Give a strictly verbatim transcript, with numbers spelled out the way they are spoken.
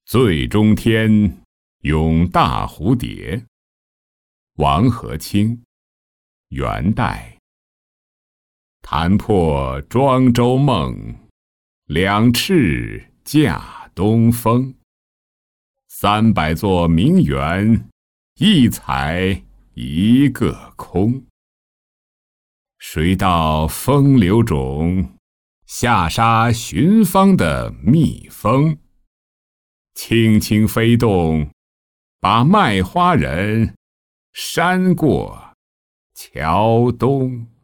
醉中天，咏大蝴蝶。王和清，元代。弹破庄周梦，两翅驾东风。三百座名园，一采一个空。谁道风流种，下沙寻芳的蜜蜂？轻轻飞动，把卖花人扇过桥东。